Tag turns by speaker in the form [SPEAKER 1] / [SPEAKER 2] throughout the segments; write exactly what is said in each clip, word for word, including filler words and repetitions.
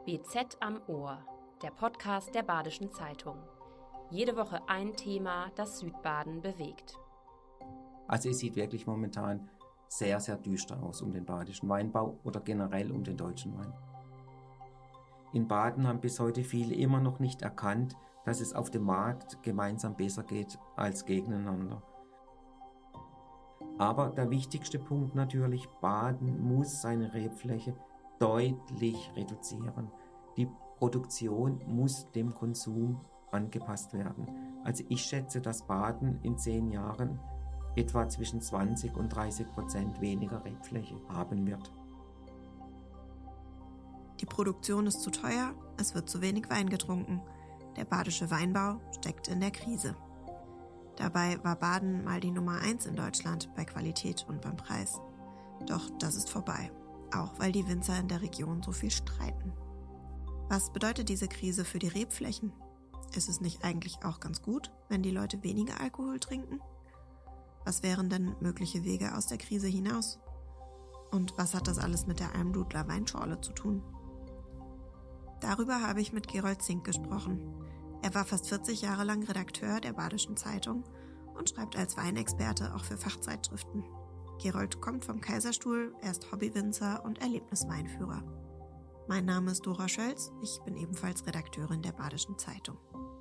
[SPEAKER 1] B Z am Ohr, der Podcast der Badischen Zeitung. Jede Woche ein Thema, das Südbaden bewegt.
[SPEAKER 2] Also es sieht wirklich momentan sehr, sehr düster aus um den badischen Weinbau oder generell um den deutschen Wein. In Baden haben bis heute viele immer noch nicht erkannt, dass es auf dem Markt gemeinsam besser geht als gegeneinander. Aber der wichtigste Punkt natürlich, Baden muss seine Rebfläche deutlich reduzieren. Die Produktion muss dem Konsum angepasst werden. Also ich schätze, dass Baden in zehn Jahren etwa zwischen zwanzig und dreißig Prozent weniger Rebfläche haben wird.
[SPEAKER 3] Die Produktion ist zu teuer, es wird zu wenig Wein getrunken. Der badische Weinbau steckt in der Krise. Dabei war Baden mal die Nummer eins in Deutschland bei Qualität und beim Preis. Doch das ist vorbei, auch weil die Winzer in der Region so viel streiten. Was bedeutet diese Krise für die Rebflächen? Ist es nicht eigentlich auch ganz gut, wenn die Leute weniger Alkohol trinken? Was wären denn mögliche Wege aus der Krise hinaus? Und was hat das alles mit der Almdudler Weinschorle zu tun? Darüber habe ich mit Gerold Zink gesprochen. Er war fast vierzig Jahre lang Redakteur der Badischen Zeitung und schreibt als Weinexperte auch für Fachzeitschriften. Gerold kommt vom Kaiserstuhl, er ist Hobbywinzer und Erlebnisweinführer. Mein Name ist Dora Schölz, ich bin ebenfalls Redakteurin der Badischen Zeitung.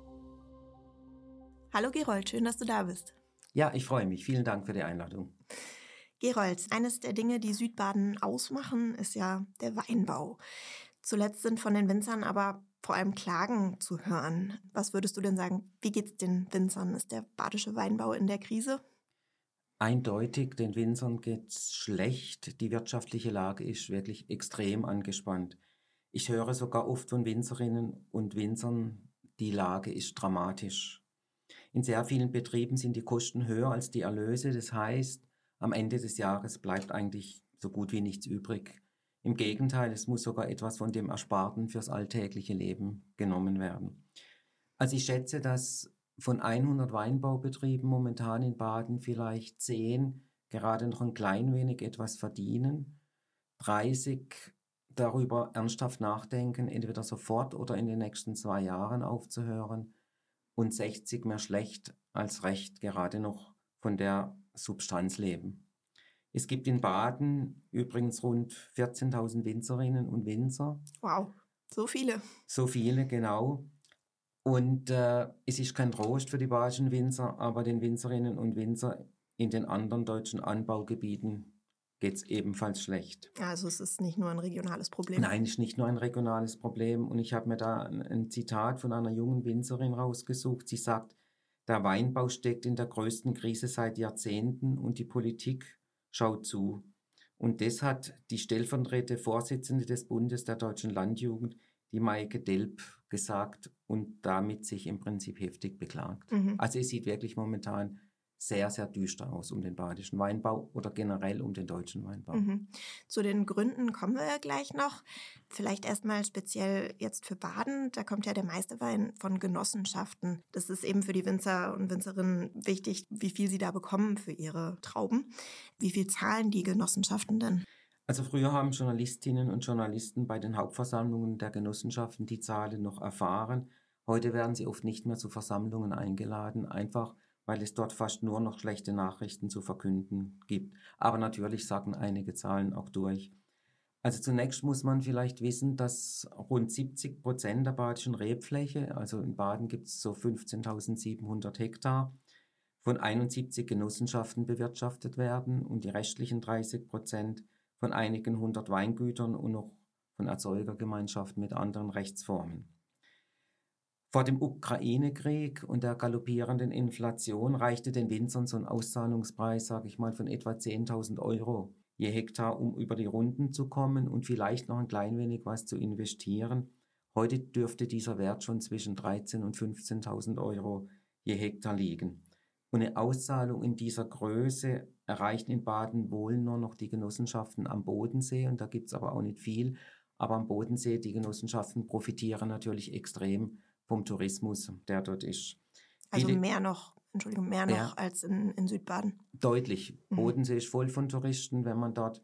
[SPEAKER 3] Hallo Gerold, schön, dass du da bist.
[SPEAKER 2] Ja, ich freue mich. Vielen Dank für die Einladung.
[SPEAKER 3] Gerold, eines der Dinge, die Südbaden ausmachen, ist ja der Weinbau. Zuletzt sind von den Winzern aber vor allem Klagen zu hören. Was würdest du denn sagen, wie geht's den Winzern? Ist der badische Weinbau in der Krise?
[SPEAKER 2] Eindeutig, den Winzern geht's schlecht. Die wirtschaftliche Lage ist wirklich extrem angespannt. Ich höre sogar oft von Winzerinnen und Winzern, die Lage ist dramatisch. In sehr vielen Betrieben sind die Kosten höher als die Erlöse. Das heißt, am Ende des Jahres bleibt eigentlich so gut wie nichts übrig. Im Gegenteil, es muss sogar etwas von dem Ersparten fürs alltägliche Leben genommen werden. Also ich schätze, dass von hundert Weinbaubetrieben momentan in Baden vielleicht zehn gerade noch ein klein wenig etwas verdienen, dreißig darüber ernsthaft nachdenken, entweder sofort oder in den nächsten zwei Jahren aufzuhören und sechzig mehr schlecht als recht gerade noch von der Substanz leben. Es gibt in Baden übrigens rund vierzehntausend Winzerinnen und Winzer.
[SPEAKER 3] Wow, so viele.
[SPEAKER 2] So viele, genau. Und äh, es ist kein Trost für die badischen Winzer, aber den Winzerinnen und Winzer in den anderen deutschen Anbaugebieten geht es ebenfalls schlecht.
[SPEAKER 3] Also es ist nicht nur ein regionales Problem.
[SPEAKER 2] Nein, es ist nicht nur ein regionales Problem. Und ich habe mir da ein, ein Zitat von einer jungen Winzerin rausgesucht. Sie sagt, der Weinbau steckt in der größten Krise seit Jahrzehnten und die Politik schaut zu. Und das hat die stellvertretende Vorsitzende des Bundes der Deutschen Landjugend, die Maike Delp, gesagt und damit sich im Prinzip heftig beklagt. Mhm. Also es sieht wirklich momentan sehr, sehr düster aus um den badischen Weinbau oder generell um den deutschen Weinbau.
[SPEAKER 3] Mhm. Zu den Gründen kommen wir ja gleich noch. Vielleicht erstmal speziell jetzt für Baden. Da kommt ja der meiste Wein von Genossenschaften. Das ist eben für die Winzer und Winzerinnen wichtig, wie viel sie da bekommen für ihre Trauben. Wie viel zahlen die Genossenschaften denn?
[SPEAKER 2] Also früher haben Journalistinnen und Journalisten bei den Hauptversammlungen der Genossenschaften die Zahlen noch erfahren. Heute werden sie oft nicht mehr zu Versammlungen eingeladen, einfach weil es dort fast nur noch schlechte Nachrichten zu verkünden gibt. Aber natürlich sagen einige Zahlen auch durch. Also zunächst muss man vielleicht wissen, dass rund siebzig Prozent der badischen Rebfläche, also in Baden gibt es so fünfzehntausendsiebenhundert Hektar, von einundsiebzig Genossenschaften bewirtschaftet werden und die restlichen dreißig Prozent von einigen hundert Weingütern und noch von Erzeugergemeinschaften mit anderen Rechtsformen. Vor dem Ukraine-Krieg und der galoppierenden Inflation reichte den Winzern so ein Auszahlungspreis, sage ich mal, von etwa zehntausend Euro je Hektar, um über die Runden zu kommen und vielleicht noch ein klein wenig was zu investieren. Heute dürfte dieser Wert schon zwischen dreizehntausend und fünfzehntausend Euro je Hektar liegen. Und eine Auszahlung in dieser Größe erreichen in Baden wohl nur noch die Genossenschaften am Bodensee, und da gibt es aber auch nicht viel. Aber am Bodensee, die Genossenschaften profitieren natürlich extrem vom Tourismus, der dort ist.
[SPEAKER 3] Also
[SPEAKER 2] Viele,
[SPEAKER 3] mehr noch, Entschuldigung, mehr noch
[SPEAKER 2] ja,
[SPEAKER 3] als in, in Südbaden.
[SPEAKER 2] Deutlich. Mhm. Bodensee ist voll von Touristen. Wenn man dort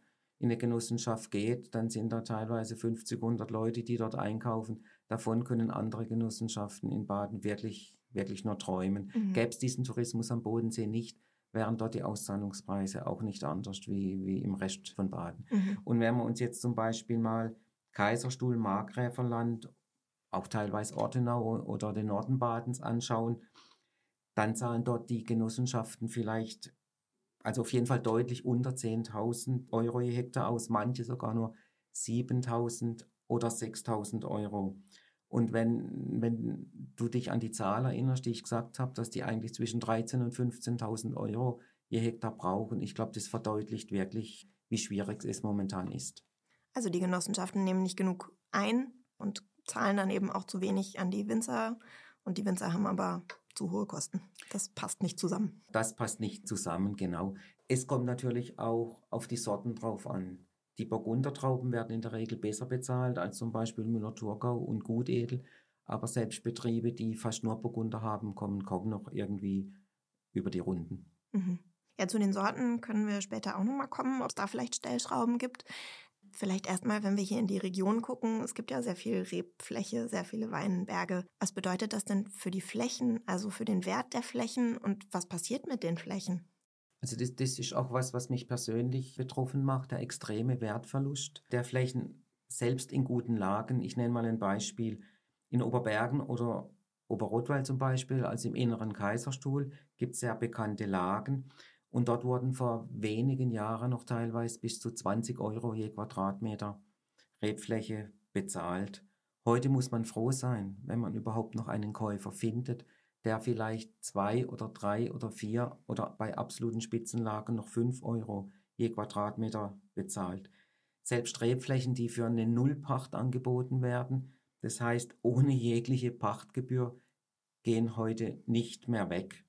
[SPEAKER 2] in eine Genossenschaft geht, dann sind da teilweise fünfzig, hundert Leute, die dort einkaufen. Davon können andere Genossenschaften in Baden wirklich, wirklich nur träumen.
[SPEAKER 3] Mhm.
[SPEAKER 2] Gäbe es diesen Tourismus am Bodensee nicht, wären dort die Auszahlungspreise auch nicht anders wie, wie im Rest von Baden.
[SPEAKER 3] Mhm.
[SPEAKER 2] Und wenn wir uns jetzt zum Beispiel mal Kaiserstuhl, Markgräflerland, auch teilweise Ortenau oder den Norden Badens anschauen, dann zahlen dort die Genossenschaften vielleicht, also auf jeden Fall deutlich unter zehntausend Euro je Hektar aus, manche sogar nur siebentausend oder sechstausend Euro. Und wenn, wenn du dich an die Zahl erinnerst, die ich gesagt habe, dass die eigentlich zwischen dreizehntausend und fünfzehntausend Euro je Hektar brauchen, ich glaube, das verdeutlicht wirklich, wie schwierig es momentan ist.
[SPEAKER 3] Also die Genossenschaften nehmen nicht genug ein und zahlen dann eben auch zu wenig an die Winzer. Und die Winzer haben aber zu hohe Kosten. Das passt nicht zusammen.
[SPEAKER 2] Das passt nicht zusammen, genau. Es kommt natürlich auch auf die Sorten drauf an. Die Burgundertrauben werden in der Regel besser bezahlt als zum Beispiel Müller-Thurgau und Gutedel. Aber selbst Betriebe, die fast nur Burgunder haben, kommen kaum noch irgendwie über die Runden.
[SPEAKER 3] Mhm. Ja, zu den Sorten können wir später auch nochmal kommen, ob es da vielleicht Stellschrauben gibt. Vielleicht erstmal, wenn wir hier in die Region gucken, es gibt ja sehr viel Rebfläche, sehr viele Weinberge. Was bedeutet das denn für die Flächen, also für den Wert der Flächen und was passiert mit den Flächen?
[SPEAKER 2] Also das, das ist auch was, was mich persönlich betroffen macht, der extreme Wertverlust der Flächen, selbst in guten Lagen. Ich nenne mal ein Beispiel. In Oberbergen oder Oberrottweil zum Beispiel, also im inneren Kaiserstuhl, gibt es sehr bekannte Lagen. Und dort wurden vor wenigen Jahren noch teilweise bis zu zwanzig Euro je Quadratmeter Rebfläche bezahlt. Heute muss man froh sein, wenn man überhaupt noch einen Käufer findet, der vielleicht zwei oder drei oder vier oder bei absoluten Spitzenlagen noch fünf Euro je Quadratmeter bezahlt. Selbst Rebflächen, die für eine Nullpacht angeboten werden, das heißt ohne jegliche Pachtgebühr, gehen heute nicht mehr weg.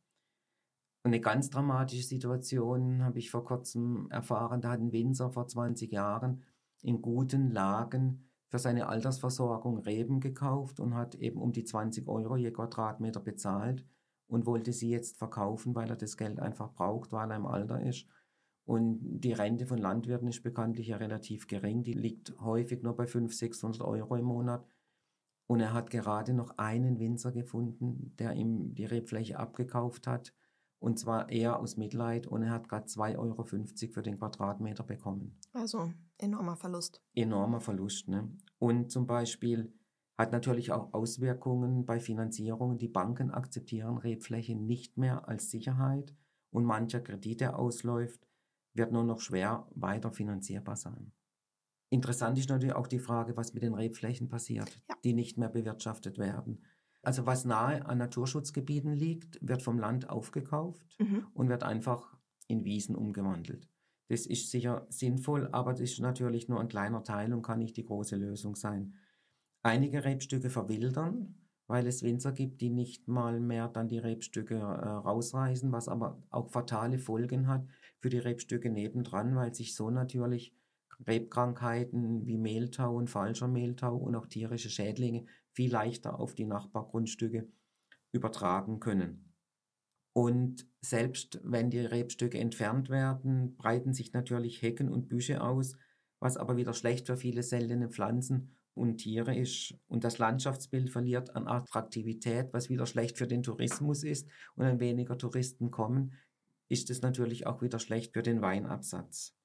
[SPEAKER 2] Und eine ganz dramatische Situation habe ich vor kurzem erfahren, da hat ein Winzer vor zwanzig Jahren in guten Lagen für seine Altersversorgung Reben gekauft und hat eben um die zwanzig Euro je Quadratmeter bezahlt und wollte sie jetzt verkaufen, weil er das Geld einfach braucht, weil er im Alter ist. Und die Rente von Landwirten ist bekanntlich ja relativ gering, die liegt häufig nur bei fünfhundert, sechshundert Euro im Monat. Und er hat gerade noch einen Winzer gefunden, der ihm die Rebfläche abgekauft hat. Und zwar eher aus Mitleid, und er hat gerade zwei Euro fünfzig für den Quadratmeter bekommen.
[SPEAKER 3] Also enormer Verlust.
[SPEAKER 2] Enormer Verlust, ne? Und zum Beispiel hat natürlich auch Auswirkungen bei Finanzierungen. Die Banken akzeptieren Rebfläche nicht mehr als Sicherheit und mancher Kredit, der ausläuft, wird nur noch schwer weiter finanzierbar sein. Interessant ist natürlich auch die Frage, was mit den Rebflächen passiert,
[SPEAKER 3] Ja.
[SPEAKER 2] die nicht mehr bewirtschaftet werden. Also was nahe an Naturschutzgebieten liegt, wird vom Land aufgekauft
[SPEAKER 3] Mhm.
[SPEAKER 2] und wird einfach in Wiesen umgewandelt. Das ist sicher sinnvoll, aber das ist natürlich nur ein kleiner Teil und kann nicht die große Lösung sein. Einige Rebstücke verwildern, weil es Winzer gibt, die nicht mal mehr dann die Rebstücke äh, rausreißen, was aber auch fatale Folgen hat für die Rebstücke nebendran, weil sich so natürlich Rebkrankheiten wie Mehltau und falscher Mehltau und auch tierische Schädlinge viel leichter auf die Nachbargrundstücke übertragen können. Und selbst wenn die Rebstücke entfernt werden, breiten sich natürlich Hecken und Büsche aus, was aber wieder schlecht für viele seltene Pflanzen und Tiere ist. Und das Landschaftsbild verliert an Attraktivität, was wieder schlecht für den Tourismus ist. Und wenn weniger Touristen kommen, ist es natürlich auch wieder schlecht für den Weinabsatz.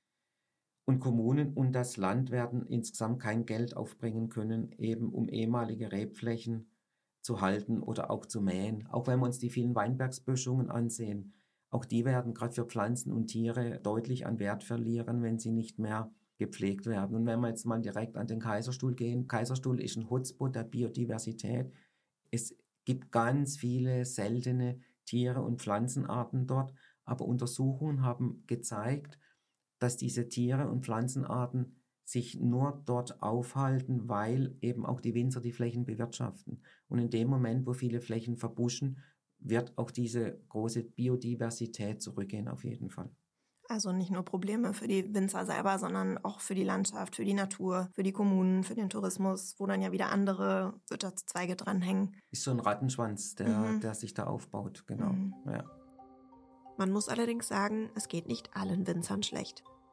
[SPEAKER 2] Und Kommunen und das Land werden insgesamt kein Geld aufbringen können, eben um ehemalige Rebflächen zu halten oder auch zu mähen. Auch wenn wir uns die vielen Weinbergsböschungen ansehen, auch die werden gerade für Pflanzen und Tiere deutlich an Wert verlieren, wenn sie nicht mehr gepflegt werden. Und wenn wir jetzt mal direkt an den Kaiserstuhl gehen, Kaiserstuhl ist ein Hotspot der Biodiversität. Es gibt ganz viele seltene Tiere- und Pflanzenarten dort, aber Untersuchungen haben gezeigt, dass diese Tiere- und Pflanzenarten sich nur dort aufhalten, weil eben auch die Winzer die Flächen bewirtschaften. Und in dem Moment, wo viele Flächen verbuschen, wird auch diese große Biodiversität zurückgehen auf jeden Fall.
[SPEAKER 3] Also nicht nur Probleme für die Winzer selber, sondern auch für die Landschaft, für die Natur, für die Kommunen, für den Tourismus, wo dann ja wieder andere Wirtschaftszweige dranhängen.
[SPEAKER 2] Ist so ein Rattenschwanz, der,
[SPEAKER 3] Mhm.
[SPEAKER 2] der sich da aufbaut, genau.
[SPEAKER 3] Mhm.
[SPEAKER 2] Ja.
[SPEAKER 3] Man muss allerdings sagen, es geht nicht allen Winzern schlecht.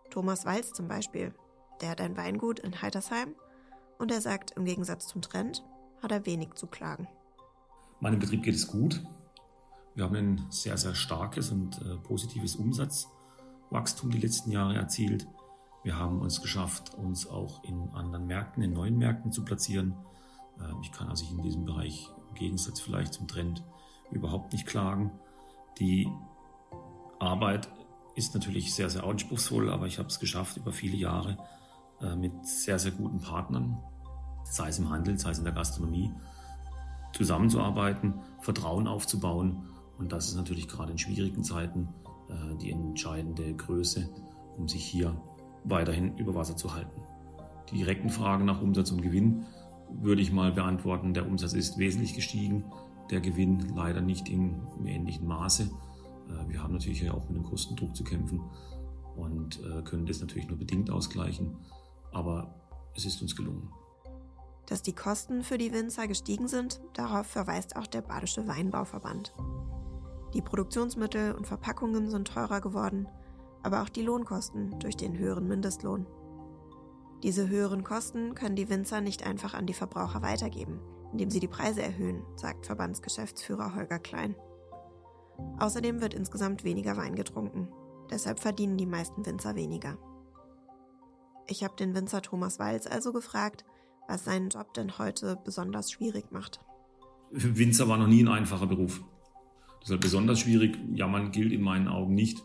[SPEAKER 3] Thomas Walz zum Beispiel, der hat ein Weingut in Heitersheim und er sagt, im Gegensatz zum Trend hat er wenig zu klagen.
[SPEAKER 4] Meinem Betrieb geht es gut. Wir haben ein sehr, sehr starkes und äh, positives Umsatzwachstum die letzten Jahre erzielt. Wir haben uns geschafft, uns auch in anderen Märkten, in neuen Märkten zu platzieren. Äh, ich kann also in diesem Bereich im Gegensatz vielleicht zum Trend überhaupt nicht klagen. Die Arbeit ist natürlich sehr, sehr anspruchsvoll, aber ich habe es geschafft, über viele Jahre äh, mit sehr, sehr guten Partnern, sei es im Handel, sei es in der Gastronomie, zusammenzuarbeiten, Vertrauen aufzubauen. Und das ist natürlich gerade in schwierigen Zeiten äh, die entscheidende Größe, um sich hier weiterhin über Wasser zu halten. Die direkten Fragen nach Umsatz und Gewinn würde ich mal beantworten. Der Umsatz ist wesentlich gestiegen, der Gewinn leider nicht in, im ähnlichen Maße. Äh, wir haben natürlich ja auch mit dem Kostendruck zu kämpfen und äh, können das natürlich nur bedingt ausgleichen, aber es ist uns gelungen.
[SPEAKER 3] Dass die Kosten für die Winzer gestiegen sind, darauf verweist auch der Badische Weinbauverband. Die Produktionsmittel und Verpackungen sind teurer geworden, aber auch die Lohnkosten durch den höheren Mindestlohn. Diese höheren Kosten können die Winzer nicht einfach an die Verbraucher weitergeben, indem sie die Preise erhöhen, sagt Verbandsgeschäftsführer Holger Klein. Außerdem wird insgesamt weniger Wein getrunken. Deshalb verdienen die meisten Winzer weniger. Ich habe den Winzer Thomas Walz also gefragt, was seinen Job denn heute besonders schwierig macht.
[SPEAKER 4] Winzer war noch nie ein einfacher Beruf. Deshalb besonders schwierig, jammern gilt in meinen Augen nicht.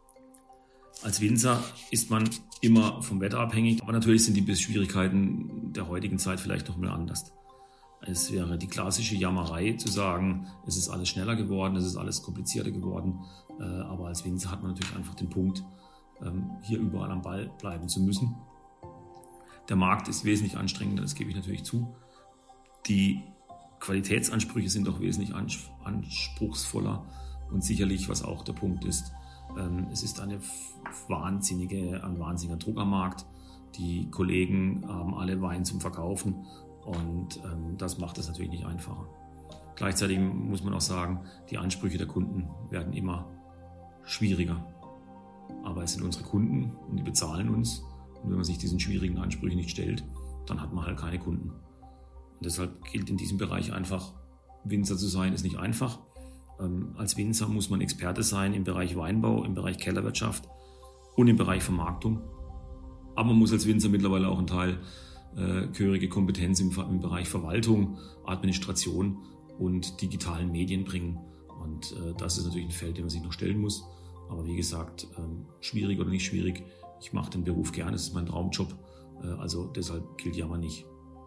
[SPEAKER 4] Als Winzer ist man immer vom Wetter abhängig, aber natürlich sind die Schwierigkeiten der heutigen Zeit vielleicht noch mal anders. Es wäre die klassische Jammerei zu sagen, es ist alles schneller geworden, es ist alles komplizierter geworden, aber als Winzer hat man natürlich einfach den Punkt, hier überall am Ball bleiben zu müssen. Der Markt ist wesentlich anstrengender, das gebe ich natürlich zu. Die Qualitätsansprüche sind auch wesentlich anspruchsvoller und sicherlich, was auch der Punkt ist, es ist eine wahnsinnige, ein wahnsinniger Druck am Markt. Die Kollegen haben alle Wein zum Verkaufen und das macht es natürlich nicht einfacher. Gleichzeitig muss man auch sagen, die Ansprüche der Kunden werden immer schwieriger. Aber es sind unsere Kunden und die bezahlen uns. Und wenn man sich diesen schwierigen Ansprüchen nicht stellt, dann hat man halt keine Kunden. Und deshalb gilt in diesem Bereich einfach, Winzer zu sein, ist nicht einfach. Ähm, als Winzer muss man Experte sein im Bereich Weinbau, im Bereich Kellerwirtschaft und im Bereich Vermarktung. Aber man muss als Winzer mittlerweile auch einen Teil äh, gehörige Kompetenz im, im Bereich Verwaltung, Administration und digitalen Medien bringen. Und äh, das ist natürlich ein Feld, dem man sich noch stellen muss. Aber wie gesagt, ähm, schwierig oder nicht schwierig, ich mache den Beruf gerne, es ist mein Traumjob, äh, also deshalb gilt Jammer nicht.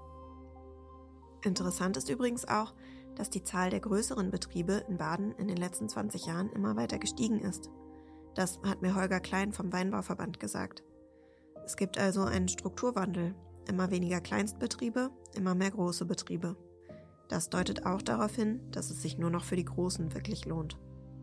[SPEAKER 3] Interessant ist übrigens auch, dass die Zahl der größeren Betriebe in Baden in den letzten zwanzig Jahren immer weiter gestiegen ist. Das hat mir Holger Klein vom Weinbauverband gesagt. Es gibt also einen Strukturwandel, immer weniger Kleinstbetriebe, immer mehr große Betriebe. Das deutet auch darauf hin, dass es sich nur noch für die Großen wirklich lohnt.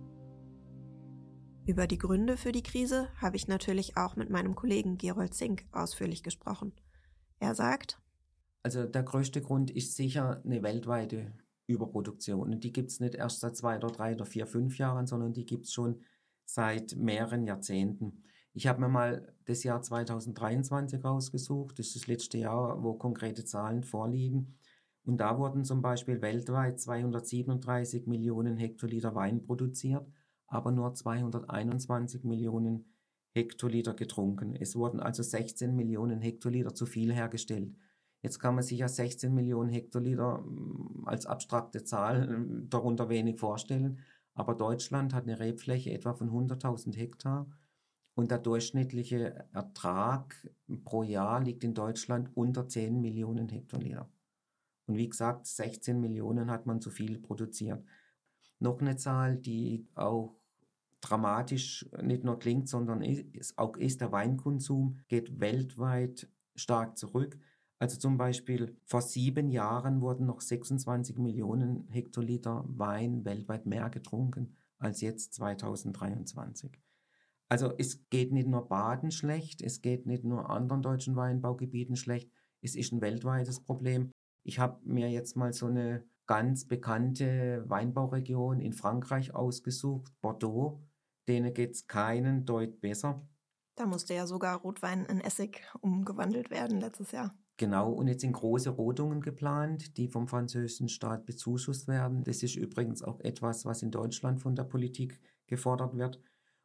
[SPEAKER 3] Über die Gründe für die Krise habe ich natürlich auch mit meinem Kollegen Gerold Zink ausführlich gesprochen. Er sagt:
[SPEAKER 2] Also der größte Grund ist sicher eine weltweite Überproduktion. Und die gibt es nicht erst seit zwei oder drei oder vier, fünf Jahren, sondern die gibt es schon seit mehreren Jahrzehnten. Ich habe mir mal das Jahr zweitausenddreiundzwanzig rausgesucht. Das ist das letzte Jahr, wo konkrete Zahlen vorliegen. Und da wurden zum Beispiel weltweit zweihundertsiebenunddreißig Millionen Hektoliter Wein produziert, aber nur zweihunderteinundzwanzig Millionen Hektoliter getrunken. Es wurden also sechzehn Millionen Hektoliter zu viel hergestellt. Jetzt kann man sich ja sechzehn Millionen Hektoliter als abstrakte Zahl darunter wenig vorstellen, aber Deutschland hat eine Rebfläche etwa von hunderttausend Hektar und der durchschnittliche Ertrag pro Jahr liegt in Deutschland unter zehn Millionen Hektoliter. Und wie gesagt, sechzehn Millionen hat man zu viel produziert. Noch eine Zahl, die auch dramatisch nicht nur klingt, sondern ist, auch ist, der Weinkonsum geht weltweit stark zurück. Also zum Beispiel vor sieben Jahren wurden noch sechsundzwanzig Millionen Hektoliter Wein weltweit mehr getrunken als jetzt zweitausenddreiundzwanzig. Also es geht nicht nur Baden schlecht, es geht nicht nur anderen deutschen Weinbaugebieten schlecht, es ist ein weltweites Problem. Ich habe mir jetzt mal so eine ganz bekannte Weinbauregion in Frankreich ausgesucht, Bordeaux. Denen geht es keinen Deut besser.
[SPEAKER 3] Da musste ja sogar Rotwein in Essig umgewandelt werden letztes Jahr.
[SPEAKER 2] Genau, und jetzt sind große Rodungen geplant, die vom französischen Staat bezuschusst werden. Das ist übrigens auch etwas, was in Deutschland von der Politik gefordert wird.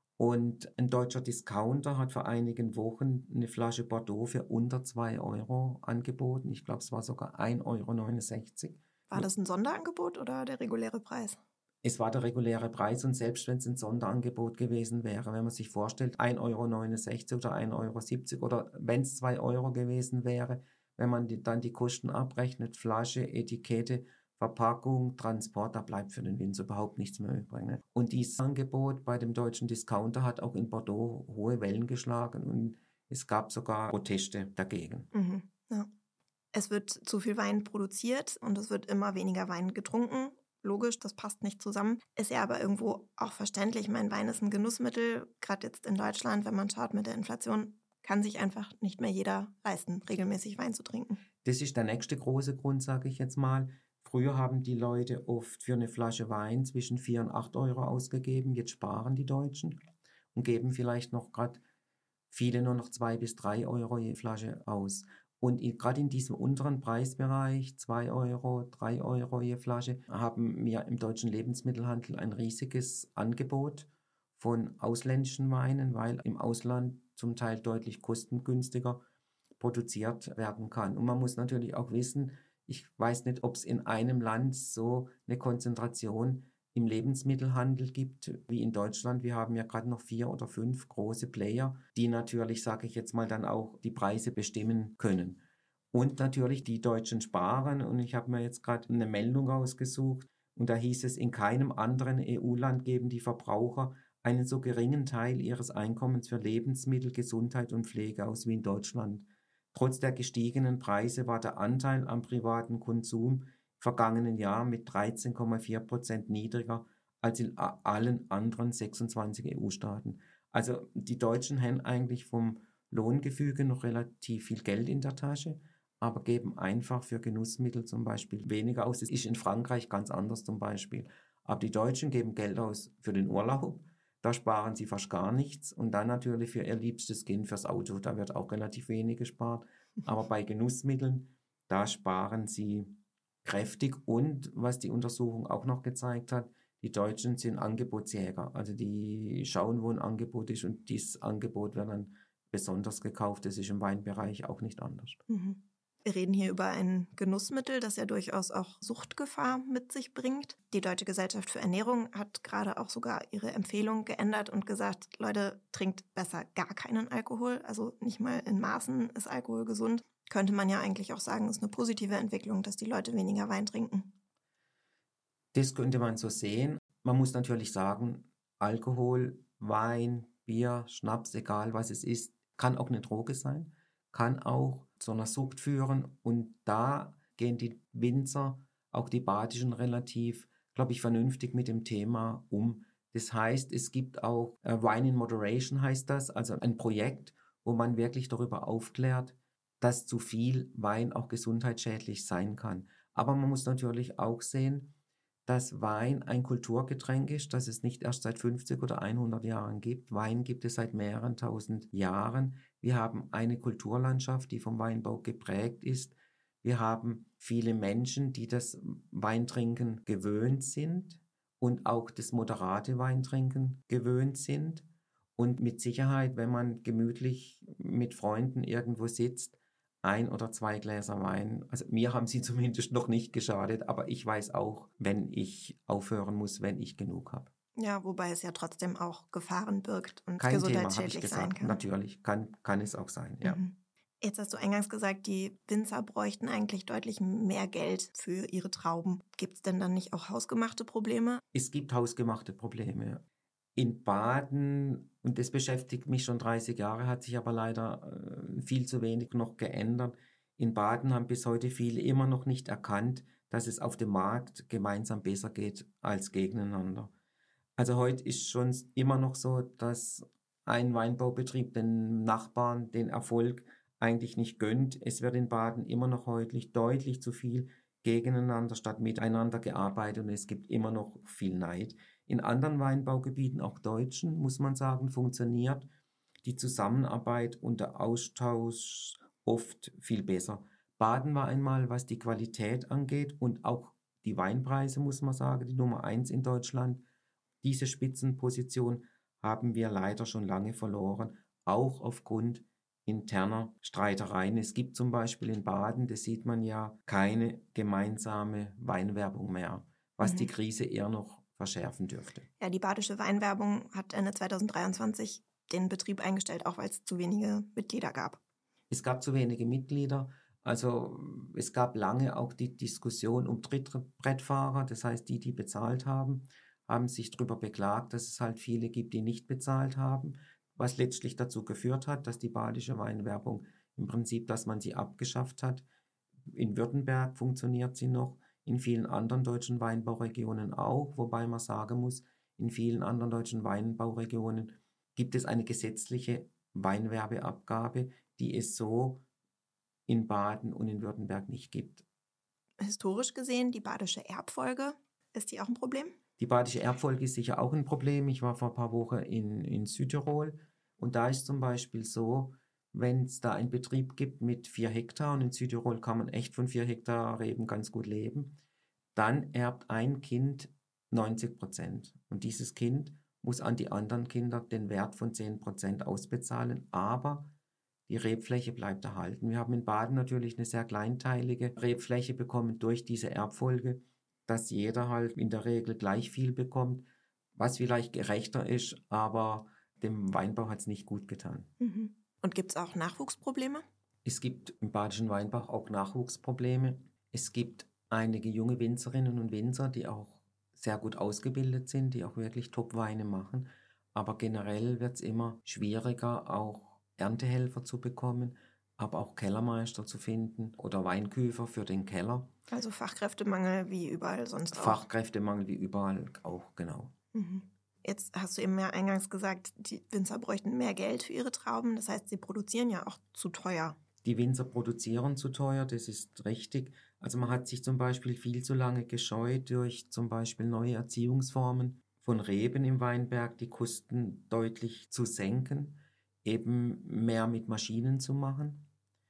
[SPEAKER 2] Und ein deutscher Discounter hat vor einigen Wochen eine Flasche Bordeaux für unter zwei Euro angeboten. Ich glaube, es war sogar ein Euro neunundsechzig.
[SPEAKER 3] War das ein Sonderangebot oder der reguläre Preis?
[SPEAKER 2] Es war der reguläre Preis und selbst wenn es ein Sonderangebot gewesen wäre, wenn man sich vorstellt, ein Euro neunundsechzig oder ein Euro siebzig oder wenn es zwei Euro gewesen wäre, wenn man die, dann die Kosten abrechnet, Flasche, Etikette, Verpackung, Transport, da bleibt für den Winzer überhaupt nichts mehr übrig. Ne? Und dieses Angebot bei dem deutschen Discounter hat auch in Bordeaux hohe Wellen geschlagen und es gab sogar Proteste dagegen.
[SPEAKER 3] Mhm, ja. Es wird zu viel Wein produziert und es wird immer weniger Wein getrunken. Logisch, das passt nicht zusammen. Ist ja aber irgendwo auch verständlich. Mein Wein ist ein Genussmittel. Gerade jetzt in Deutschland, wenn man schaut mit der Inflation, kann sich einfach nicht mehr jeder leisten, regelmäßig Wein zu trinken.
[SPEAKER 2] Das ist der nächste große Grund, sage ich jetzt mal. Früher haben die Leute oft für eine Flasche Wein zwischen vier und acht Euro ausgegeben. Jetzt sparen die Deutschen und geben vielleicht noch gerade viele nur noch zwei bis drei Euro je Flasche aus. Und gerade in diesem unteren Preisbereich, zwei Euro, drei Euro je Flasche, haben wir im deutschen Lebensmittelhandel ein riesiges Angebot von ausländischen Weinen, weil im Ausland zum Teil deutlich kostengünstiger produziert werden kann. Und man muss natürlich auch wissen, ich weiß nicht, ob es in einem Land so eine Konzentration im Lebensmittelhandel gibt wie in Deutschland. Wir haben ja gerade noch vier oder fünf große Player, die natürlich, sage ich jetzt mal, dann auch die Preise bestimmen können. Und natürlich die Deutschen sparen. Und ich habe mir jetzt gerade eine Meldung rausgesucht und da hieß es, in keinem anderen E U-Land geben die Verbraucher einen so geringen Teil ihres Einkommens für Lebensmittel, Gesundheit und Pflege aus wie in Deutschland. Trotz der gestiegenen Preise war der Anteil am privaten Konsum im vergangenen Jahr mit dreizehn Komma vier Prozent niedriger als in allen anderen sechsundzwanzig E U-Staaten. Also die Deutschen haben eigentlich vom Lohngefüge noch relativ viel Geld in der Tasche, aber geben einfach für Genussmittel zum Beispiel weniger aus. Das ist in Frankreich ganz anders zum Beispiel. Aber die Deutschen geben Geld aus für den Urlaub, da sparen sie fast gar nichts. Und dann natürlich für ihr liebstes Kind, fürs Auto, da wird auch relativ wenig gespart. Aber bei Genussmitteln, da sparen sie kräftig. Und was die Untersuchung auch noch gezeigt hat, die Deutschen sind Angebotsjäger. Also die schauen, wo ein Angebot ist und dieses Angebot wird dann besonders gekauft. Das ist im Weinbereich auch nicht anders.
[SPEAKER 3] Mhm. Wir reden hier über ein Genussmittel, das ja durchaus auch Suchtgefahr mit sich bringt. Die Deutsche Gesellschaft für Ernährung hat gerade auch sogar ihre Empfehlung geändert und gesagt, Leute, trinkt besser gar keinen Alkohol. Also nicht mal in Maßen ist Alkohol gesund. Könnte man ja eigentlich auch sagen, ist eine positive Entwicklung, dass die Leute weniger Wein trinken.
[SPEAKER 2] Das könnte man so sehen. Man muss natürlich sagen, Alkohol, Wein, Bier, Schnaps, egal was es ist, kann auch eine Droge sein, kann auch zu einer Sucht führen. Und da gehen die Winzer, auch die Badischen, relativ, glaube ich, vernünftig mit dem Thema um. Das heißt, es gibt auch äh, Wine in Moderation heißt das, also ein Projekt, wo man wirklich darüber aufklärt, dass zu viel Wein auch gesundheitsschädlich sein kann. Aber man muss natürlich auch sehen, dass Wein ein Kulturgetränk ist, das es nicht erst seit fünfzig oder hundert Jahren gibt. Wein gibt es seit mehreren tausend Jahren. Wir haben eine Kulturlandschaft, die vom Weinbau geprägt ist. Wir haben viele Menschen, die das Weintrinken gewöhnt sind und auch das moderate Weintrinken gewöhnt sind. Und mit Sicherheit, wenn man gemütlich mit Freunden irgendwo sitzt, ein oder zwei Gläser Wein, also mir haben sie zumindest noch nicht geschadet, aber ich weiß auch, wenn ich aufhören muss, wenn ich genug habe.
[SPEAKER 3] Ja, wobei es ja trotzdem auch Gefahren birgt und
[SPEAKER 2] Kein
[SPEAKER 3] gesundheitsschädlich
[SPEAKER 2] Thema,
[SPEAKER 3] sein
[SPEAKER 2] gesagt.
[SPEAKER 3] kann.
[SPEAKER 2] Natürlich, kann, kann es auch sein, ja.
[SPEAKER 3] Mhm. Jetzt hast du eingangs gesagt, die Winzer bräuchten eigentlich deutlich mehr Geld für ihre Trauben. Gibt es denn dann nicht auch hausgemachte Probleme?
[SPEAKER 2] Es gibt hausgemachte Probleme. In Baden, und das beschäftigt mich schon dreißig Jahre, hat sich aber leider äh, viel zu wenig noch geändert. In Baden haben bis heute viele immer noch nicht erkannt, dass es auf dem Markt gemeinsam besser geht als gegeneinander. Also heute ist schon immer noch so, dass ein Weinbaubetrieb den Nachbarn den Erfolg eigentlich nicht gönnt. Es wird in Baden immer noch heute deutlich zu viel gegeneinander statt miteinander gearbeitet und es gibt immer noch viel Neid. In anderen Weinbaugebieten, auch deutschen, muss man sagen, funktioniert die Zusammenarbeit und der Austausch oft viel besser. Baden war einmal, was die Qualität angeht und auch die Weinpreise, muss man sagen, die Nummer eins in Deutschland. Diese Spitzenposition haben wir leider schon lange verloren, auch aufgrund interner Streitereien. Es gibt zum Beispiel in Baden, das sieht man ja, keine gemeinsame Weinwerbung mehr, was mhm. die Krise eher noch verschärfen dürfte.
[SPEAKER 3] Ja, die Badische Weinwerbung hat Ende zweitausenddreiundzwanzig den Betrieb eingestellt, auch weil es zu wenige Mitglieder gab.
[SPEAKER 2] Es gab zu wenige Mitglieder. Also es gab lange auch die Diskussion um Trittbrettfahrer, das heißt die, die bezahlt haben, haben sich darüber beklagt, dass es halt viele gibt, die nicht bezahlt haben, was letztlich dazu geführt hat, dass die badische Weinwerbung im Prinzip, dass man sie abgeschafft hat. In Württemberg funktioniert sie noch, in vielen anderen deutschen Weinbauregionen auch, wobei man sagen muss, in vielen anderen deutschen Weinbauregionen gibt es eine gesetzliche Weinwerbeabgabe, die es so in Baden und in Württemberg nicht gibt.
[SPEAKER 3] Historisch gesehen, die badische Erbfolge, ist die auch ein Problem?
[SPEAKER 2] Die badische Erbfolge ist sicher auch ein Problem. Ich war vor ein paar Wochen in, in Südtirol und da ist zum Beispiel so, wenn es da einen Betrieb gibt mit vier Hektar und in Südtirol kann man echt von vier Hektar Reben ganz gut leben, dann erbt ein Kind neunzig Prozent und dieses Kind muss an die anderen Kinder den Wert von zehn Prozent ausbezahlen, aber die Rebfläche bleibt erhalten. Wir haben in Baden natürlich eine sehr kleinteilige Rebfläche bekommen durch diese Erbfolge, dass jeder halt in der Regel gleich viel bekommt, was vielleicht gerechter ist, aber dem Weinbau hat es nicht gut getan.
[SPEAKER 3] Mhm. Und gibt es auch Nachwuchsprobleme?
[SPEAKER 2] Es gibt im badischen Weinbau auch Nachwuchsprobleme. Es gibt einige junge Winzerinnen und Winzer, die auch sehr gut ausgebildet sind, die auch wirklich Top-Weine machen. Aber generell wird es immer schwieriger, auch Erntehelfer zu bekommen, aber auch Kellermeister zu finden oder Weinküfer für den Keller.
[SPEAKER 3] Also Fachkräftemangel wie überall sonst auch.
[SPEAKER 2] Fachkräftemangel wie überall auch, genau.
[SPEAKER 3] Mhm. Jetzt hast du eben ja eingangs gesagt, die Winzer bräuchten mehr Geld für ihre Trauben. Das heißt, sie produzieren ja auch zu teuer.
[SPEAKER 2] Die Winzer produzieren zu teuer, das ist richtig. Also man hat sich zum Beispiel viel zu lange gescheut, durch zum Beispiel neue Erziehungsformen von Reben im Weinberg die Kosten deutlich zu senken, eben mehr mit Maschinen zu machen.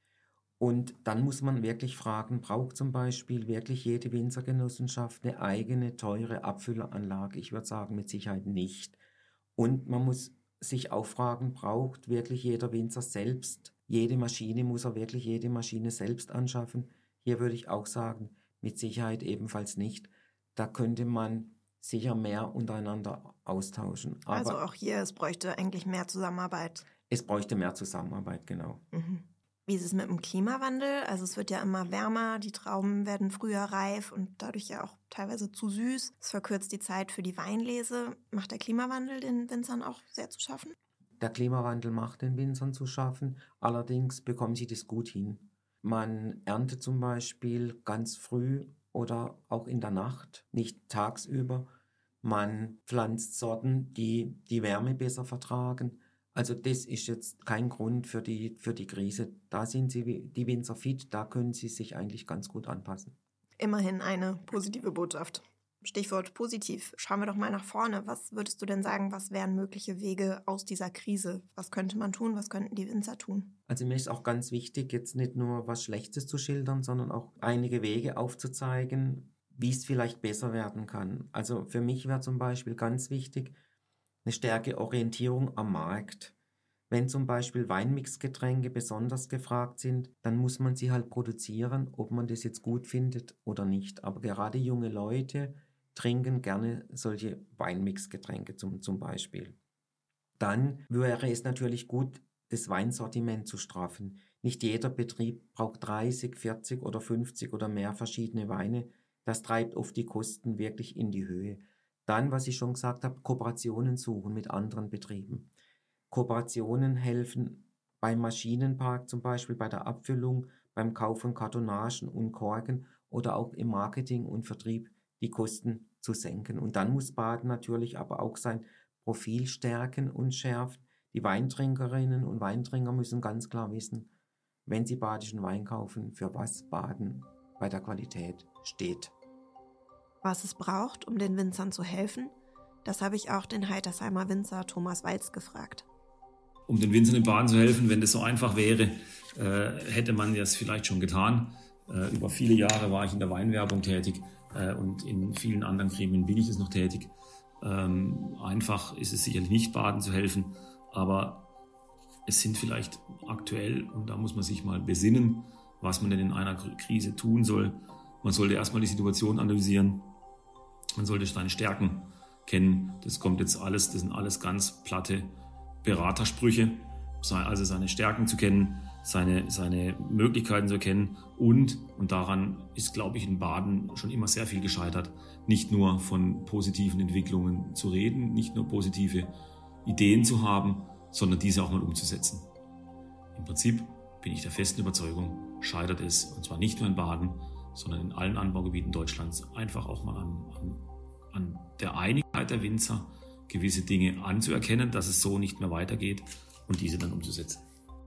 [SPEAKER 2] Und dann muss man wirklich fragen, braucht zum Beispiel wirklich jede Winzergenossenschaft eine eigene teure Abfülleranlage? Ich würde sagen, mit Sicherheit nicht. Und man muss sich auch fragen, braucht wirklich jeder Winzer selbst jede Maschine? Muss er wirklich jede Maschine selbst anschaffen? Hier würde ich auch sagen, mit Sicherheit ebenfalls nicht. Da könnte man sicher mehr untereinander austauschen. Aber
[SPEAKER 3] also auch hier, es bräuchte eigentlich mehr Zusammenarbeit.
[SPEAKER 2] Es bräuchte mehr Zusammenarbeit, genau.
[SPEAKER 3] Mhm. Wie ist es mit dem Klimawandel? Also es wird ja immer wärmer, die Trauben werden früher reif und dadurch ja auch teilweise zu süß. Es verkürzt die Zeit für die Weinlese. Macht der Klimawandel den Winzern auch sehr zu schaffen?
[SPEAKER 2] Der Klimawandel macht den Winzern zu schaffen, allerdings bekommen sie das gut hin. Man erntet zum Beispiel ganz früh oder auch in der Nacht, nicht tagsüber. Man pflanzt Sorten, die die Wärme besser vertragen. Also das ist jetzt kein Grund für die, für die Krise. Da sind sie, die Winzer fit, da können sie sich eigentlich ganz gut anpassen.
[SPEAKER 3] Immerhin eine positive Botschaft. Stichwort positiv. Schauen wir doch mal nach vorne. Was würdest du denn sagen, was wären mögliche Wege aus dieser Krise? Was könnte man tun? Was könnten die Winzer tun?
[SPEAKER 2] Also mir ist auch ganz wichtig, jetzt nicht nur was Schlechtes zu schildern, sondern auch einige Wege aufzuzeigen, wie es vielleicht besser werden kann. Also für mich wäre zum Beispiel ganz wichtig, eine stärkere Orientierung am Markt. Wenn zum Beispiel Weinmixgetränke besonders gefragt sind, dann muss man sie halt produzieren, ob man das jetzt gut findet oder nicht. Aber gerade junge Leute trinken gerne solche Weinmixgetränke zum, zum Beispiel. Dann wäre es natürlich gut, das Weinsortiment zu straffen. Nicht jeder Betrieb braucht dreißig, vierzig oder fünfzig oder mehr verschiedene Weine. Das treibt oft die Kosten wirklich in die Höhe. Dann, was ich schon gesagt habe, Kooperationen suchen mit anderen Betrieben. Kooperationen helfen beim Maschinenpark, zum Beispiel bei der Abfüllung, beim Kauf von Kartonagen und Korken oder auch im Marketing und Vertrieb die Kosten zu senken. Und dann muss Baden natürlich aber auch sein Profil stärken und schärfen. Die Weintrinkerinnen und Weintrinker müssen ganz klar wissen, wenn sie badischen Wein kaufen, für was Baden bei der Qualität steht.
[SPEAKER 3] Was es braucht, um den Winzern zu helfen, das habe ich auch den Heitersheimer Winzer Thomas Walz gefragt.
[SPEAKER 4] um den Winzern in Baden zu helfen. Wenn das so einfach wäre, äh, hätte man das vielleicht schon getan. Äh, über viele Jahre war ich in der Weinwerbung tätig äh, und in vielen anderen Gremien bin ich das noch tätig. Ähm, einfach ist es sicherlich nicht, Baden zu helfen, aber es sind vielleicht aktuell, und da muss man sich mal besinnen, was man denn in einer Krise tun soll. Man sollte erstmal die Situation analysieren, man sollte seine Stärken kennen. Das kommt jetzt alles, das sind alles ganz platte Beratersprüche, also seine Stärken zu kennen, seine, seine Möglichkeiten zu erkennen und, und daran ist, glaube ich, in Baden schon immer sehr viel gescheitert, nicht nur von positiven Entwicklungen zu reden, nicht nur positive Ideen zu haben, sondern diese auch mal umzusetzen. Im Prinzip bin ich der festen Überzeugung, scheitert es, und zwar nicht nur in Baden, sondern in allen Anbaugebieten Deutschlands, einfach auch mal an, an, an der Einigkeit der Winzer, gewisse Dinge anzuerkennen, dass es so nicht mehr weitergeht und diese dann umzusetzen.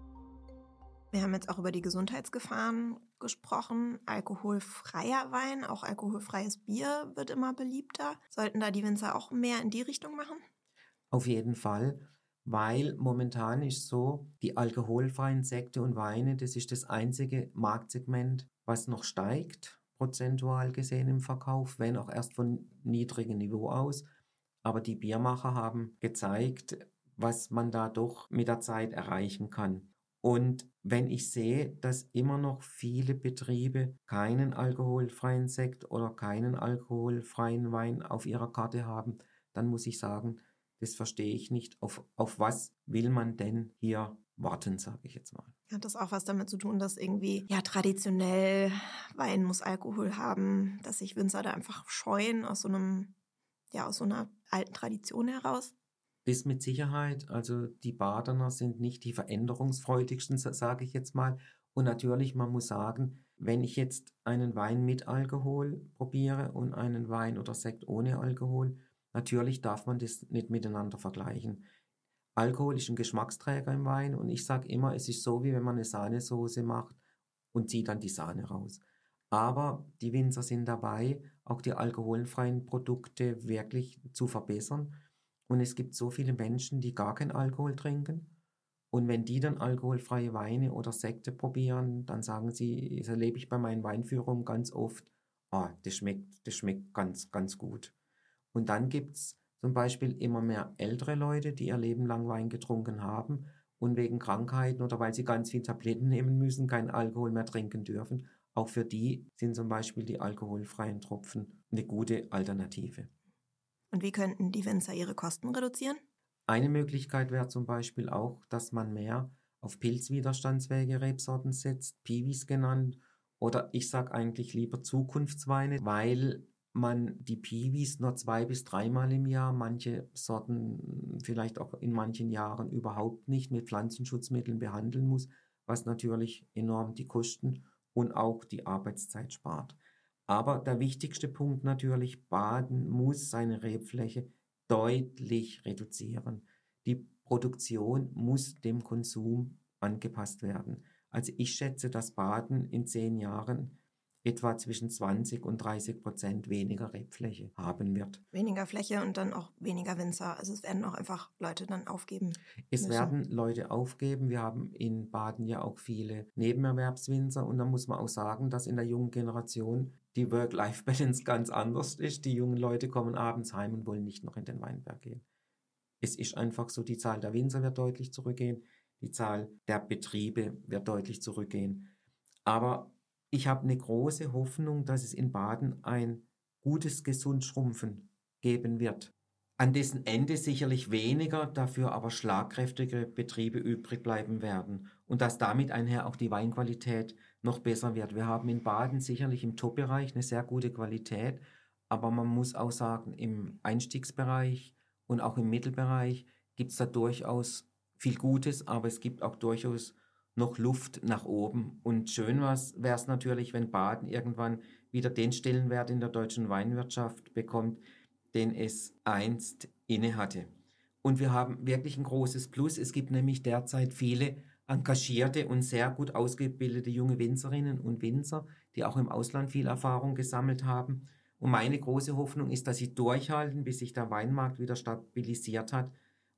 [SPEAKER 3] Wir haben jetzt auch über die Gesundheitsgefahren gesprochen. Alkoholfreier Wein, auch alkoholfreies Bier wird immer beliebter. Sollten da die Winzer auch mehr in die Richtung machen?
[SPEAKER 2] Auf jeden Fall, weil momentan ist so, die alkoholfreien Sekte und Weine, das ist das einzige Marktsegment, was noch steigt, prozentual gesehen im Verkauf, wenn auch erst von niedrigem Niveau aus. Aber die Biermacher haben gezeigt, was man da doch mit der Zeit erreichen kann. Und wenn ich sehe, dass immer noch viele Betriebe keinen alkoholfreien Sekt oder keinen alkoholfreien Wein auf ihrer Karte haben, dann muss ich sagen, das verstehe ich nicht. Auf, auf was will man denn hier warten, sage ich jetzt mal.
[SPEAKER 3] Hat das auch was damit zu tun, dass irgendwie, ja, traditionell Wein muss Alkohol haben, dass sich Winzer da einfach scheuen aus so einem, ja, aus so einer alten Tradition heraus?
[SPEAKER 2] Das mit Sicherheit. Also die Badener sind nicht die veränderungsfreudigsten, sage ich jetzt mal. Und natürlich, man muss sagen, wenn ich jetzt einen Wein mit Alkohol probiere und einen Wein oder Sekt ohne Alkohol, natürlich darf man das nicht miteinander vergleichen. Alkohol ist ein Geschmacksträger im Wein und ich sage immer, es ist so, wie wenn man eine Sahnesoße macht und zieht dann die Sahne raus. Aber die Winzer sind dabei, auch die alkoholfreien Produkte wirklich zu verbessern. Und es gibt so viele Menschen, die gar keinen Alkohol trinken. Und wenn die dann alkoholfreie Weine oder Sekte probieren, dann sagen sie, das erlebe ich bei meinen Weinführungen ganz oft, ah, das schmeckt, das schmeckt ganz, ganz gut. Und dann gibt es zum Beispiel immer mehr ältere Leute, die ihr Leben lang Wein getrunken haben und wegen Krankheiten oder weil sie ganz viel Tabletten nehmen müssen, keinen Alkohol mehr trinken dürfen. Auch für die sind zum Beispiel die alkoholfreien Tropfen eine gute Alternative.
[SPEAKER 3] Und wie könnten die Winzer ihre Kosten reduzieren?
[SPEAKER 2] Eine Möglichkeit wäre zum Beispiel auch, dass man mehr auf pilzwiderstandsfähige Rebsorten setzt, Piwis genannt, oder ich sage eigentlich lieber Zukunftsweine, weil man die Piwis nur zwei- bis dreimal im Jahr, manche Sorten vielleicht auch in manchen Jahren überhaupt nicht mit Pflanzenschutzmitteln behandeln muss, was natürlich enorm die Kosten und auch die Arbeitszeit spart. Aber der wichtigste Punkt natürlich, Baden muss seine Rebfläche deutlich reduzieren. Die Produktion muss dem Konsum angepasst werden. Also ich schätze, dass Baden in zehn Jahren etwa zwischen zwanzig und dreißig Prozent weniger Rebfläche haben wird.
[SPEAKER 3] Weniger Fläche und dann auch weniger Winzer. Also es werden auch einfach Leute dann aufgeben
[SPEAKER 2] Es
[SPEAKER 3] müssen.
[SPEAKER 2] werden Leute aufgeben. Wir haben in Baden ja auch viele Nebenerwerbswinzer und da muss man auch sagen, dass in der jungen Generation die Work-Life-Balance ganz anders ist. Die jungen Leute kommen abends heim und wollen nicht noch in den Weinberg gehen. Es ist einfach so, die Zahl der Winzer wird deutlich zurückgehen, die Zahl der Betriebe wird deutlich zurückgehen. Aber ich habe eine große Hoffnung, dass es in Baden ein gutes Gesundschrumpfen geben wird. An dessen Ende sicherlich weniger, dafür aber schlagkräftige Betriebe übrig bleiben werden. Und dass damit einher auch die Weinqualität noch besser wird. Wir haben in Baden sicherlich im Top-Bereich eine sehr gute Qualität, aber man muss auch sagen, im Einstiegsbereich und auch im Mittelbereich gibt es da durchaus viel Gutes, aber es gibt auch durchaus noch Luft nach oben. Und schön wäre es natürlich, wenn Baden irgendwann wieder den Stellenwert in der deutschen Weinwirtschaft bekommt, den es einst inne hatte. Und wir haben wirklich ein großes Plus. Es gibt nämlich derzeit viele engagierte und sehr gut ausgebildete junge Winzerinnen und Winzer, die auch im Ausland viel Erfahrung gesammelt haben. Und meine große Hoffnung ist, dass sie durchhalten, bis sich der Weinmarkt wieder stabilisiert hat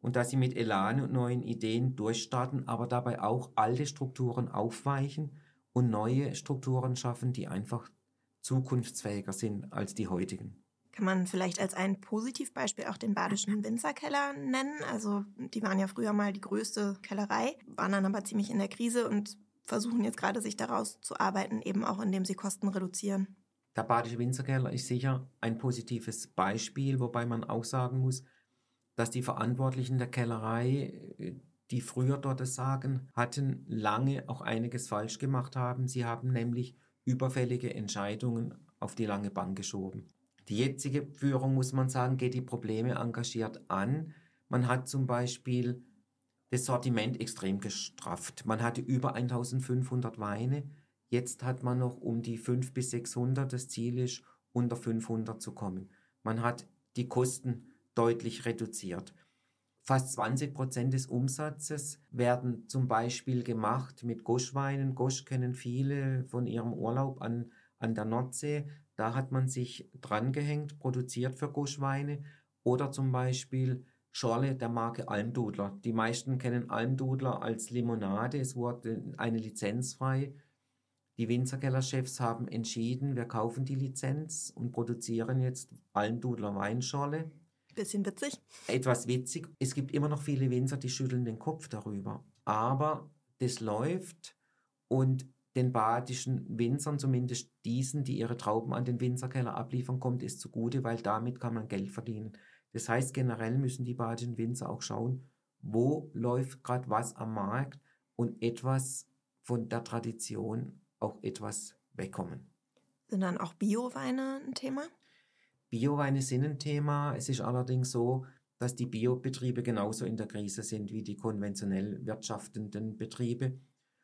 [SPEAKER 2] und dass sie mit Elan und neuen Ideen durchstarten, aber dabei auch alte Strukturen aufweichen und neue Strukturen schaffen, die einfach zukunftsfähiger sind als die heutigen.
[SPEAKER 3] Kann man vielleicht als ein Positivbeispiel auch den Badischen Winzerkeller nennen? Also die waren ja früher mal die größte Kellerei, waren dann aber ziemlich in der Krise und versuchen jetzt gerade sich daraus zu arbeiten, eben auch indem sie Kosten reduzieren.
[SPEAKER 2] Der Badische Winzerkeller ist sicher ein positives Beispiel, wobei man auch sagen muss, dass die Verantwortlichen der Kellerei, die früher dort das Sagen hatten, lange auch einiges falsch gemacht haben. Sie haben nämlich überfällige Entscheidungen auf die lange Bank geschoben. Die jetzige Führung, muss man sagen, geht die Probleme engagiert an. Man hat zum Beispiel das Sortiment extrem gestrafft. Man hatte über eintausendfünfhundert Weine. Jetzt hat man noch um die fünfhundert bis sechshundert. Das Ziel ist, unter fünfhundert zu kommen. Man hat die Kosten deutlich reduziert. Fast zwanzig Prozent des Umsatzes werden zum Beispiel gemacht mit Goschweinen. Gosch kennen viele von ihrem Urlaub an, an der Nordsee. Da hat man sich drangehängt, produziert für Goschweine. Oder zum Beispiel Schorle der Marke Almdudler. Die meisten kennen Almdudler als Limonade. Es wurde eine Lizenz frei. Die Winzerkellerchefs haben entschieden, wir kaufen die Lizenz und produzieren jetzt Almdudler Weinschorle.
[SPEAKER 3] Bisschen witzig.
[SPEAKER 2] Etwas witzig. Es gibt immer noch viele Winzer, die schütteln den Kopf darüber. Aber das läuft und den badischen Winzern, zumindest diesen, die ihre Trauben an den Winzerkeller abliefern, kommt es zugute, weil damit kann man Geld verdienen. Das heißt, generell müssen die badischen Winzer auch schauen, wo läuft gerade was am Markt und etwas von der Tradition auch etwas wegkommen.
[SPEAKER 3] Sind dann auch Bioweine ein Thema?
[SPEAKER 2] Bioweine sind ein Thema. Es ist allerdings so, dass die Biobetriebe genauso in der Krise sind wie die konventionell wirtschaftenden Betriebe.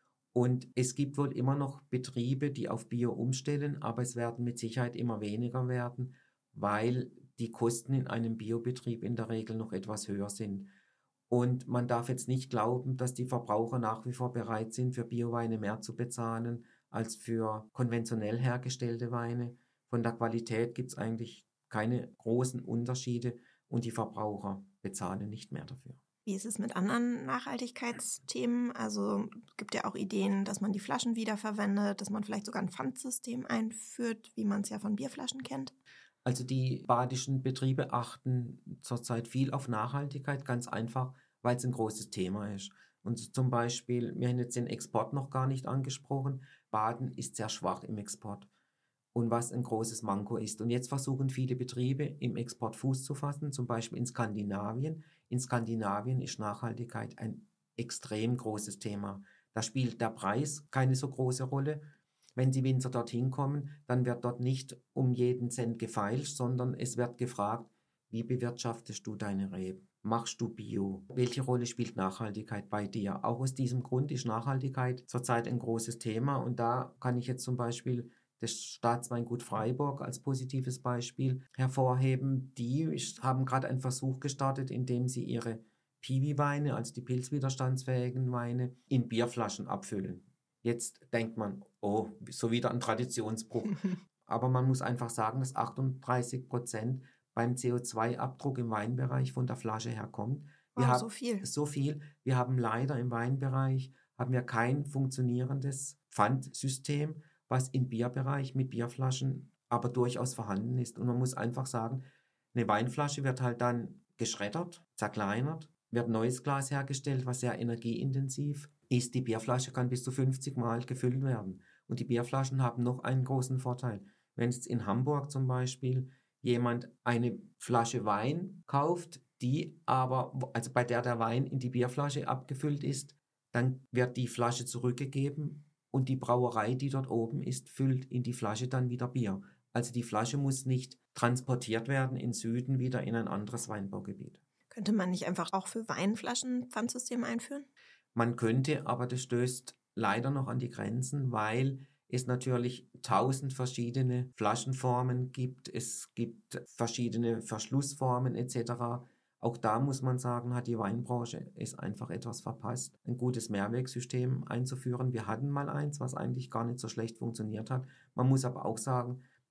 [SPEAKER 2] Und es gibt wohl immer noch Betriebe, die auf Bio umstellen, aber es werden mit Sicherheit immer weniger werden, weil die Kosten in einem Biobetrieb in der Regel noch etwas höher sind. Und man darf jetzt nicht glauben, dass die Verbraucher nach wie vor bereit sind, für Bioweine mehr zu bezahlen als für konventionell hergestellte Weine. Von der Qualität gibt es eigentlich keine großen Unterschiede und die Verbraucher bezahlen nicht mehr dafür.
[SPEAKER 3] Wie ist es mit anderen Nachhaltigkeitsthemen? Also es gibt ja auch Ideen, dass man die Flaschen wiederverwendet, dass man vielleicht sogar ein Pfandsystem einführt, wie man es ja von Bierflaschen kennt.
[SPEAKER 2] Also die badischen Betriebe achten zurzeit viel auf Nachhaltigkeit, ganz einfach, weil es ein großes Thema ist. Und zum Beispiel, wir haben jetzt den Export noch gar nicht angesprochen, Baden ist sehr schwach im Export. Und was ein großes Manko ist. Und jetzt versuchen viele Betriebe im Export Fuß zu fassen, zum Beispiel in Skandinavien. In Skandinavien ist Nachhaltigkeit ein extrem großes Thema. Da spielt der Preis keine so große Rolle. Wenn die Winzer dorthin kommen, dann wird dort nicht um jeden Cent gefeilscht, sondern es wird gefragt, wie bewirtschaftest du deine Reben? Machst du Bio? Welche Rolle spielt Nachhaltigkeit bei dir? Auch aus diesem Grund ist Nachhaltigkeit zurzeit ein großes Thema. Und da kann ich jetzt zum Beispiel das Staatsweingut Freiburg als positives Beispiel hervorheben. Die haben gerade einen Versuch gestartet, indem sie ihre Piwi-Weine, also die pilzwiderstandsfähigen Weine, in Bierflaschen abfüllen. Jetzt denkt man, oh, so wieder ein Traditionsbruch. Aber man muss einfach sagen, dass achtunddreißig Prozent beim C O zwei Abdruck im Weinbereich von der Flasche herkommt. Wir
[SPEAKER 3] wow,
[SPEAKER 2] haben,
[SPEAKER 3] so viel.
[SPEAKER 2] So viel. Wir haben leider im Weinbereich haben wir kein funktionierendes Pfandsystem, was im Bierbereich mit Bierflaschen aber durchaus vorhanden ist. Und man muss einfach sagen, eine Weinflasche wird halt dann geschreddert, zerkleinert, wird neues Glas hergestellt, was sehr energieintensiv ist. Die Bierflasche kann bis zu fünfzig Mal gefüllt werden. Und die Bierflaschen haben noch einen großen Vorteil. Wenn jetzt in Hamburg zum Beispiel jemand eine Flasche Wein kauft, die aber, also bei der der Wein in die Bierflasche abgefüllt ist, dann wird die Flasche zurückgegeben und die Brauerei, die dort oben ist, füllt in die Flasche dann wieder Bier. Also die Flasche muss nicht transportiert werden in Süden wieder in ein anderes Weinbaugebiet.
[SPEAKER 3] Könnte man nicht einfach auch für Weinflaschen ein Pfandsystem einführen?
[SPEAKER 2] Man könnte, aber das stößt leider noch an die Grenzen, weil es natürlich tausend verschiedene Flaschenformen gibt. Es gibt verschiedene Verschlussformen et cetera. Auch da muss man sagen, hat die Weinbranche es einfach etwas verpasst, ein gutes Mehrwegsystem einzuführen. Wir hatten mal eins, was eigentlich gar nicht so schlecht funktioniert hat. Man muss aber auch sagen,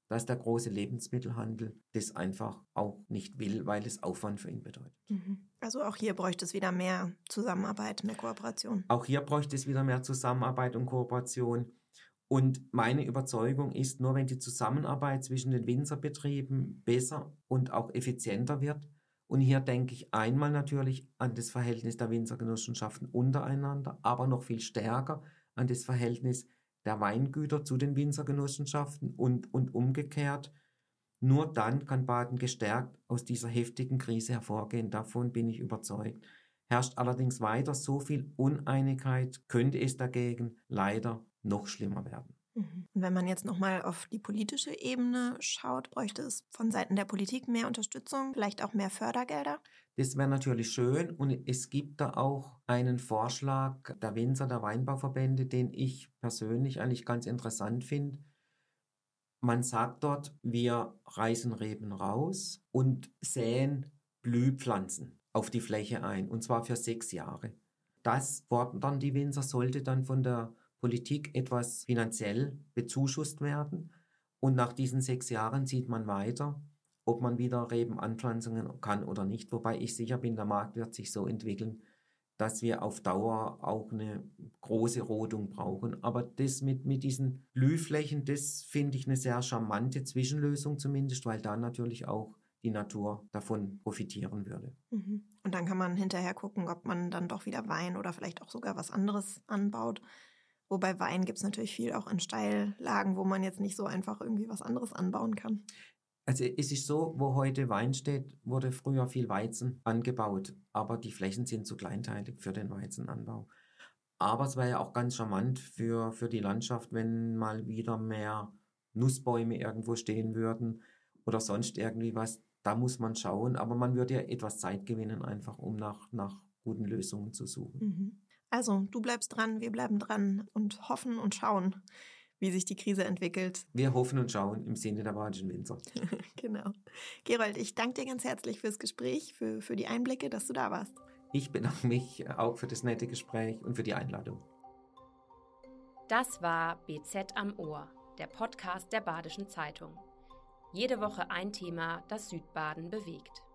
[SPEAKER 2] dass der große Lebensmittelhandel das einfach auch nicht will, weil es Aufwand für ihn bedeutet.
[SPEAKER 3] Also auch hier bräuchte es wieder mehr Zusammenarbeit, mehr Kooperation.
[SPEAKER 2] Auch hier bräuchte es wieder mehr Zusammenarbeit und Kooperation. Und meine Überzeugung ist, nur wenn die Zusammenarbeit zwischen den Winzerbetrieben besser und auch effizienter wird, und hier denke ich einmal natürlich an das Verhältnis der Winzergenossenschaften untereinander, aber noch viel stärker an das Verhältnis der Weingüter zu den Winzergenossenschaften und, und umgekehrt. Nur dann kann Baden gestärkt aus dieser heftigen Krise hervorgehen. Davon bin ich überzeugt. Herrscht allerdings weiter so viel Uneinigkeit, könnte es dagegen leider noch schlimmer werden.
[SPEAKER 3] Und wenn man jetzt nochmal auf die politische Ebene schaut, bräuchte es von Seiten der Politik mehr Unterstützung, vielleicht auch mehr Fördergelder?
[SPEAKER 2] Das wäre natürlich schön und es gibt da auch einen Vorschlag der Winzer, der Weinbauverbände, den ich persönlich eigentlich ganz interessant finde. Man sagt dort, wir reißen Reben raus und säen Blühpflanzen auf die Fläche ein, und zwar für sechs Jahre. Das fordern die Winzer, sollte dann von der Politik etwas finanziell bezuschusst werden. Und nach diesen sechs Jahren sieht man weiter, ob man wieder Reben anpflanzen kann oder nicht. Wobei ich sicher bin, der Markt wird sich so entwickeln, dass wir auf Dauer auch eine große Rodung brauchen. Aber das mit, mit diesen Blühflächen, das finde ich eine sehr charmante Zwischenlösung zumindest, weil da natürlich auch die Natur davon profitieren würde.
[SPEAKER 3] Und dann kann man hinterher gucken, ob man dann doch wieder Wein oder vielleicht auch sogar was anderes anbaut. Wobei Wein gibt es natürlich viel auch in Steillagen, wo man jetzt nicht so einfach irgendwie was anderes anbauen kann.
[SPEAKER 2] Also es ist so, wo heute Wein steht, wurde früher viel Weizen angebaut, aber die Flächen sind zu kleinteilig für den Weizenanbau. Aber es wäre ja auch ganz charmant für, für die Landschaft, wenn mal wieder mehr Nussbäume irgendwo stehen würden oder sonst irgendwie was. Da muss man schauen, aber man würde ja etwas Zeit gewinnen, einfach um nach, nach guten Lösungen zu suchen.
[SPEAKER 3] Mhm. Also, du bleibst dran, wir bleiben dran und hoffen und schauen, wie sich die Krise entwickelt.
[SPEAKER 2] Wir hoffen und schauen im Sinne der badischen Winzer.
[SPEAKER 3] Genau. Gerold, ich danke dir ganz herzlich fürs Gespräch, für, für die Einblicke, dass du da warst.
[SPEAKER 2] Ich bedanke mich auch für das nette Gespräch und für die Einladung.
[SPEAKER 1] Das war B Z am Ohr, der Podcast der Badischen Zeitung. Jede Woche ein Thema, das Südbaden bewegt.